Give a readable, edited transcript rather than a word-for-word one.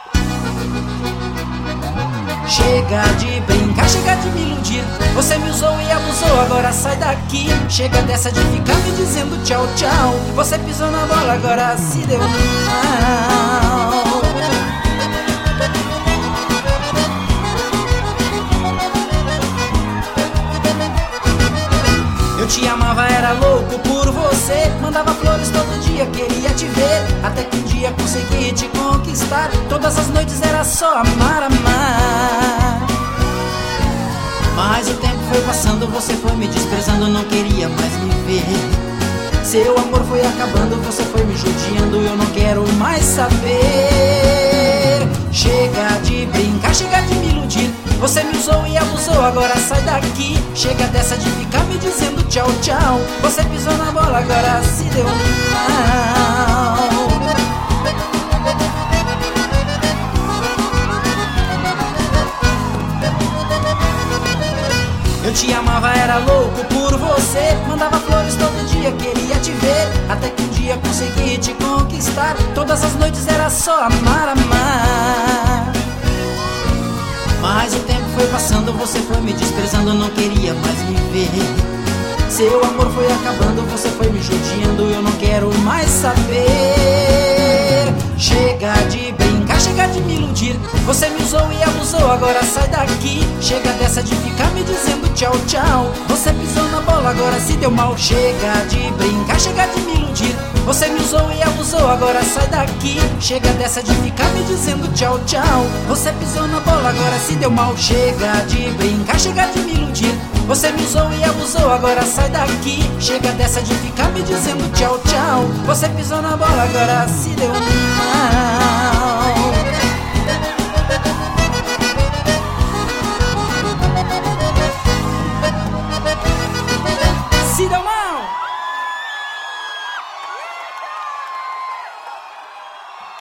Chega de brincar, chega de me iludir. Você me usou e abusou, agora sai daqui. Chega dessa de ficar me dizendo tchau, tchau. Você pisou na bola, agora se deu mal. Eu te amava, era louco por você. Mandava flores todo dia, queria te ver. Até que um dia consegui te conquistar. Todas as noites era só amar, amar. Mas o tempo foi passando, você foi me desprezando, não queria mais me ver. Seu amor foi acabando, você foi me judiando, eu não quero mais saber. Chega de brincar, chega de me iludir. Você me usou e abusou, agora sai daqui. Chega dessa de ficar me dizendo tchau, tchau. Você pisou na bola, agora se deu mal. Eu te amava, era louco por você. Mandava flores todo dia, queria te ver. Até que um dia consegui te conquistar. Todas as noites era só amar, amar. Mas o tempo foi passando, você foi me desprezando, não queria mais me ver. Seu amor foi acabando, você foi me judiando, eu não quero mais saber. Chega de brincar, chega de me iludir. Você me usou e abusou, agora sai daqui. Chega dessa de ficar me dizendo tchau, tchau. Você pisou na bola, agora se deu mal. Chega de brincar, chega de me iludir. Você me usou e abusou, agora sai daqui. Chega dessa de ficar me dizendo tchau, tchau. Você pisou na bola, agora se deu mal. Chega de brincar, chega de me iludir. Você me usou e abusou, agora sai daqui. Chega dessa de ficar me dizendo tchau, tchau. Você pisou na bola, agora se deu mal.